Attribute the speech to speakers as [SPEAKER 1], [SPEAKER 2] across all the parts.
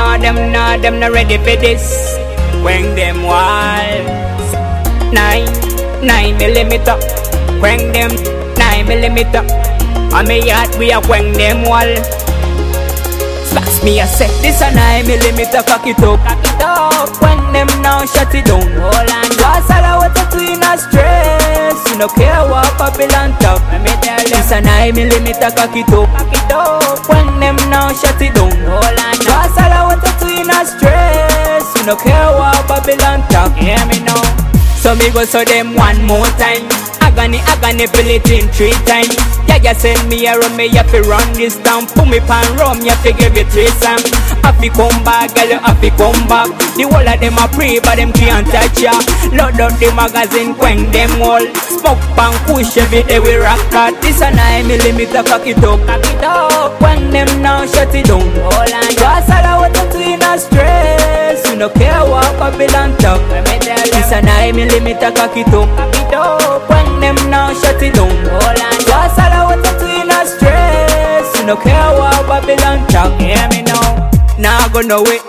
[SPEAKER 1] them not ready for this. When them wall 9mm, when them 9mm. On me yard we are when them wall. Slash me a set, this a 9mm, cock it up. When them now shut it down. Hold on, cause all I want to in a stress. You no care what Babylon talk. Let me tell you, this a 9mm, cock it up. When them now shut it down. Hold on, cause all I want to in a stress. You no care what Babylon talk. Hear me now. So me go so them one more time. Agony, fill it in 3 times. Yeah, you send me around me, you fi run this town. Put me pan rum, you fi give it 3 songs. I fi come back, girl, you I fi come back. The whole of them a pray, but them can't touch ya. Load out the magazine, quench them all. Smoke pan push every day we rock that. This a 9mm, cock it up. When them now shut it down. Hold on, cause all I want to in a stress. You no care what Babylon talk. Let me tell you, this a 9mm, cock it up. When them now shut it down. Hold on, cause all I want to in a stress. You no care what Babylon talk. Hear me now. Nah go no way.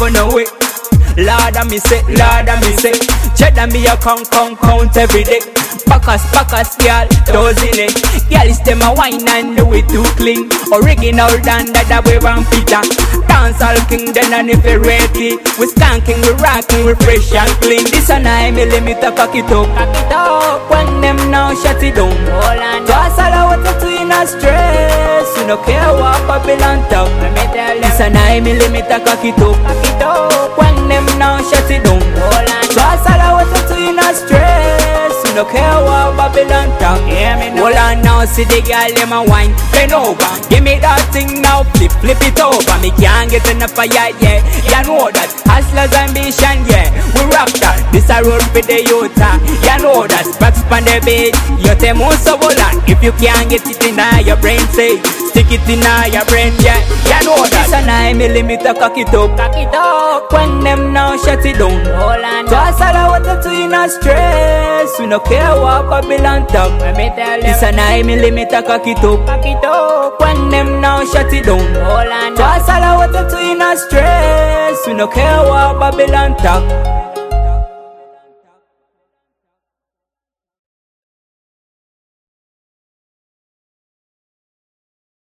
[SPEAKER 1] Lord a me say. Cheddar me a count every day. Packers, girl, dozen it. Girl, it's them a wine and do it too clean. Original than that we want Peter. Dancehall king, then and if you ready. We skanking, we rocking, we fresh and clean. This a 9mm, cock it up. When them now shut it down. Hold on, cause all I want to in a stress. You no care what Babylon talk. Let me tell you, this a 9mm, cock it up. When them now shut it down. Hold on, cause all I want to in a stress. You no care what Babylon talk. Hear me now. Hold on now, see the girl them a wine. Bend over, give me that thing now. Flip it over. Me can't get enough of ya, yeah. You know that. Hustlers ambition, yeah. We rock that. This a road for the youth, you know that. Sparks on the beat. You tell me so well. If you can't get it in your brain, say stick it in your brain, yeah. You know that. This a 9mm, cock it up. When them now shut it down. Hold on, cause all I want to in a stress. We no care what Babylon talk. Let me tell you, this a 9mm, cock it up. When them now shut it down. Hold on, cause all I want to in a stress. We no care what Babylon talk.